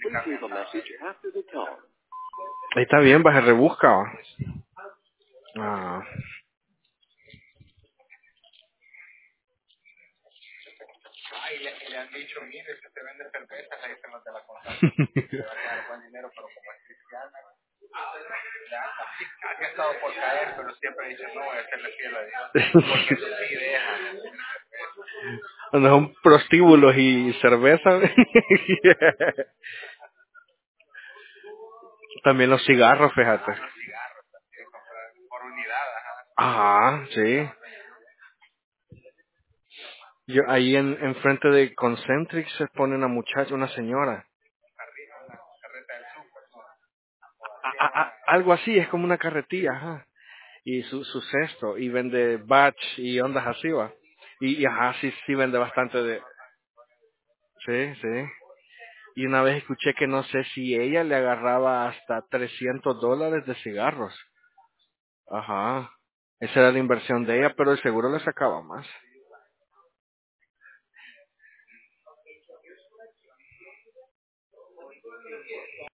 Ahí está bien, baja rebusca. ¿Va? Ah. Y le han dicho, mire, si usted vende cervezas, ahí se nos de la constancia. Le va a quedar buen dinero, pero como es cristiana, ha estado por caer, pero siempre dice, no, voy a hacerle fiel a Dios. Porque eso sí deja. Cuando son prostíbulos y cerveza. También los cigarros, fíjate. Los cigarros también, comprar por unidad, ajá. Ajá, sí. Yo ahí en frente de Concentric se pone una muchacha, una señora. Arriba, una carreta del súper, ¿no? O A- así a- a una. algo así, es como una carretilla, ajá. Y su cesto, y vende batch y ondas así, va. Y ajá, sí, sí vende bastante de... Sí, sí. Y una vez escuché que no sé si ella le agarraba hasta $300 de cigarros. Ajá. Esa era la inversión de ella, pero el seguro le sacaba más.